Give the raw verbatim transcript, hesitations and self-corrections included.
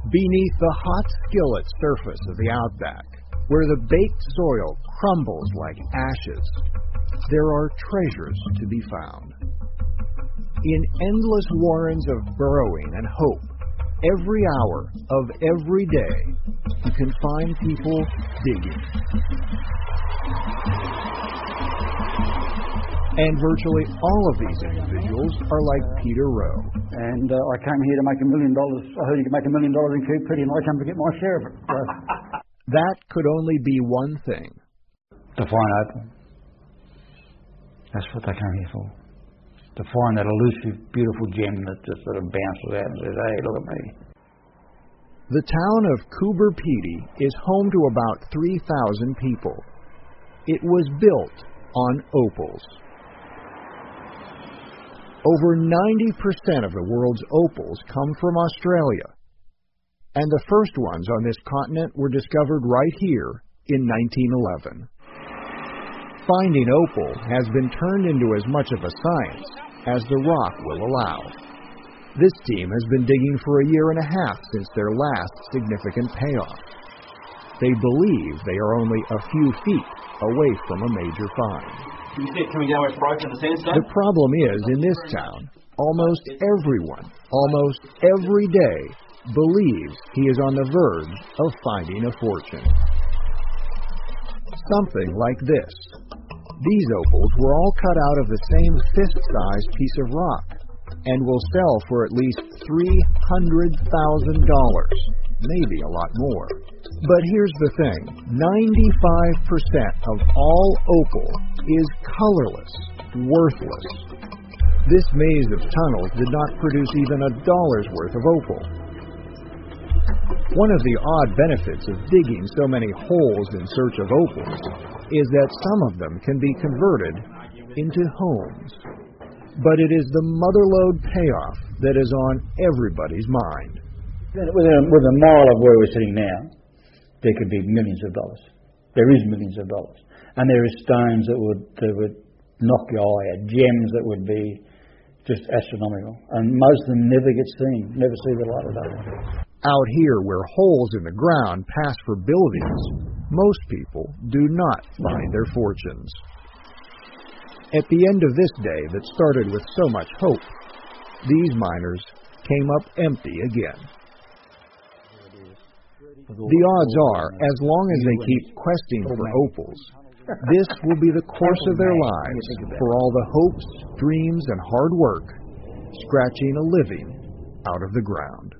Beneath the hot skillet surface of the outback, where the baked soil crumbles like ashes, there are treasures to be found. In endless warrens of burrowing and hope, every hour of every day, you can find people digging. And virtually all of these individuals are like Peter Rowe. And uh, I came here to make a million dollars. I heard you could make a million dollars in Coop Pity, and I came to get my share of it. So. That could only be one thing. To find opal. That's what they came here for. To find that elusive, beautiful gem that just sort of bounces out and says, hey, look at me. The town of Coober Pedy is home to about three thousand people. It was built on opals. Over ninety percent of the world's opals come from Australia, and the first ones on this continent were discovered right here in nineteen eleven. Finding opal has been turned into as much of a science as the rock will allow. This team has been digging for a year and a half since their last significant payoff. They believe they are only a few feet away from a major find. Can you see it coming down where it's broken the sandstone? The problem is, in this town, almost everyone, almost every day, believes he is on the verge of finding a fortune. Something like this. These opals were all cut out of the same fist-sized piece of rock and will sell for at least three hundred thousand dollars, maybe a lot more. But here's the thing, ninety-five percent of all opal is colorless, worthless. This maze of tunnels did not produce even a dollar's worth of opal. One of the odd benefits of digging so many holes in search of opals is that some of them can be converted into homes. But it is the motherlode payoff that is on everybody's mind. Within a, within a mile of where we're sitting now, there could be millions of dollars. There is millions of dollars. And there is stones that would that would knock your eye out, gems that would be just astronomical. And most of them never get seen, never see the light of day. Out here, where holes in the ground pass for buildings, most people do not find their fortunes. At the end of this day that started with so much hope, these miners came up empty again. The odds are, as long as they keep questing for opals, this will be the course of their lives for all the hopes, dreams, and hard work scratching a living out of the ground.